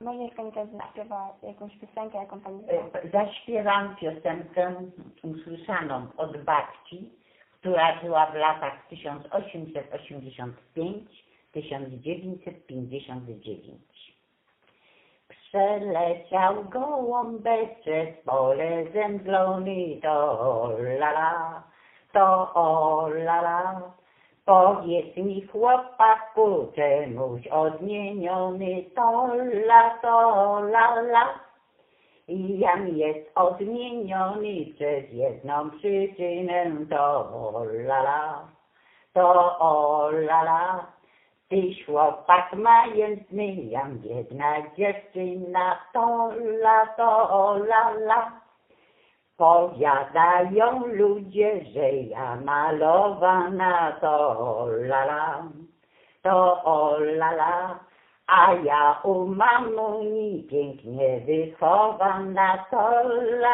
Może niech Pani teraz zaśpiewa jakąś piosenkę, jaką Pani zna. Zaśpiewam piosenkę usłyszaną od babci, która żyła w latach 1885-1959. Przeleciał gołąbeczek pole zemdlony, to la, to o la. Powiedz mi, chłopaku, czemuś odmieniony, to la. I jam jest odmieniony przez jedną przyczynę, to la, to o la. Tyś chłopak majętny, jam biedna dziewczyna, to la. Powiadają ludzie, że ja malowana, to la, to la. A ja u mamuni pięknie wychowana, to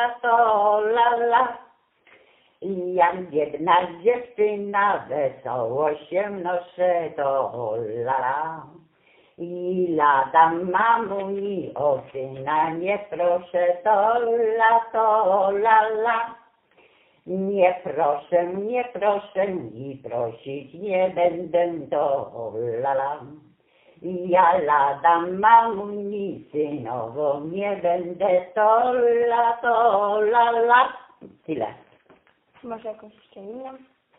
la. I jam biedna dziewczyna, wesoło się noszę, to la. I lada mamuni o syna nie proszę, to la. Nie proszę i prosić nie będę, to la. Ja lada mamuni synowo nie będę, to la. Tyle. Może jakąś jeszcze inną?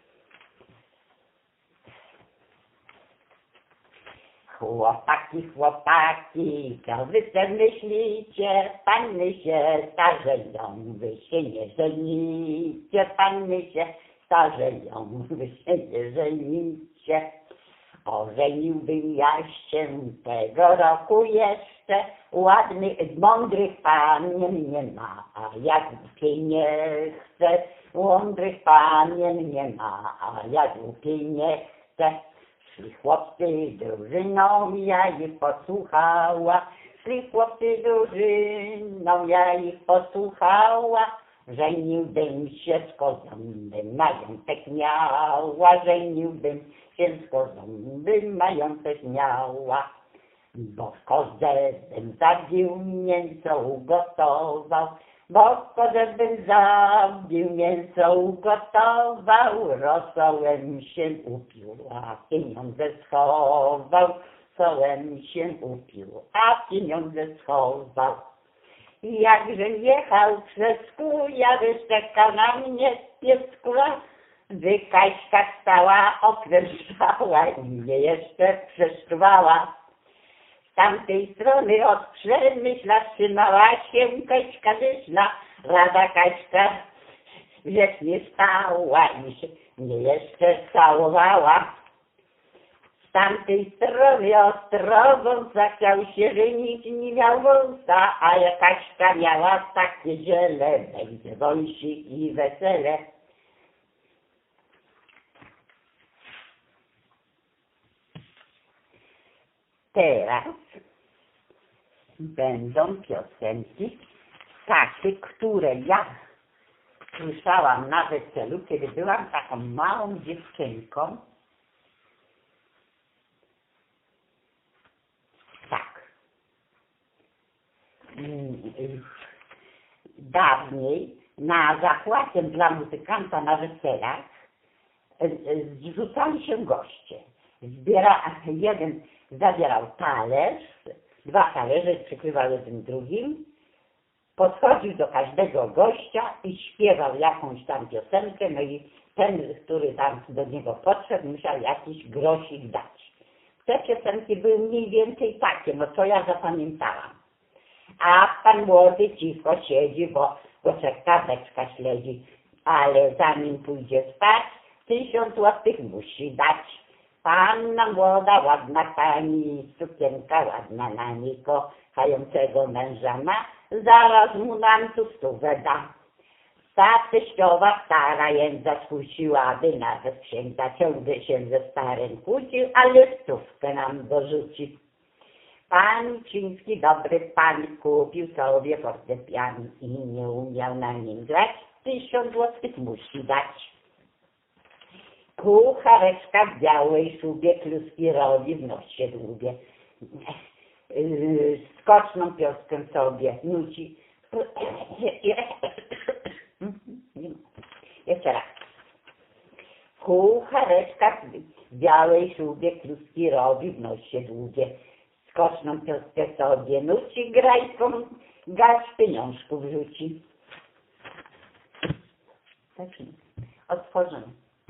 Chłopaki, co wy se myślicie? Panny się starzeją, wy się nie żenicie. Panny się starzeją, wy się nie żenicie. Ożeniłbym ja się tego roku jeszcze, ładnych, mądrych panien nie ma, a ja głupiej nie chcę. Mądrych panien nie ma, a ja głupiej nie chcę. Szli chłopcy drużyną, ja ich posłuchała. Szli chłopcy drużyną, ja ich posłuchała. Żeniłbym się z kozą, bym majątek miała. Żeniłbym się z kozą, bym majątek miała. Bo kozę bym zabił, mięso ugotował. Bo kozę bym zabił, mięso ugotował. Rosołem się upił, a pieniądze schował. Rosołem się upił, a pieniądze schował. Jakże jechał przez kuja, wyszczekał na mnie pieskula. Kaśka stała, okrężała i mnie jeszcze przeszczywała. Z tamtej strony od Przemyśla trzymała się Kaśka Dyszna. Rada Kaśka wiecznie stała i się mnie jeszcze całowała. Z tamtej strony ostrogą zachciał się żenić, nie miał wąsa, a Kaśka miała takie ziele, będzie wąsik i wesele. Teraz będą piosenki takie, które ja słyszałam na weselu, kiedy byłam taką małą dziewczynką. Tak. Dawniej na zakładzie dla muzykanta na weselach zrzucali się goście. Jeden zabierał talerz, dwa talerze przykrywał jednym drugim, podchodził do każdego gościa i śpiewał jakąś tam piosenkę, no i ten, który tam do niego podszedł, musiał jakiś grosik dać. Te piosenki były mniej więcej takie, no co ja zapamiętałam. A pan młody cicho siedzi, bo czeka beczka śledzi, ale zanim pójdzie spać, 1000 złotych musi dać. Panna młoda, ładna pani, sukienka ładna na niej, kochającego męża ma, zaraz mu nam tu 100 da. Ta teściowa stara jędza skusiła, aby nawet księdza ciągle się ze starym kłócił, ale 100 nam dorzuci. Pan Ciński, dobry pan, kupił sobie fortepian i nie umiał na nim grać, 1000 złotych musi dać. Kuchareczka w białej szubie, kluski robi w nosie dłubie. skoczną pioskę sobie nuci. Jeszcze raz. Kuchareczka w białej szubie kluski robi, w nosie długie. Skoczną pioskę sobie nuci, grajką garść pieniążków rzuci. Tak, otworzymy.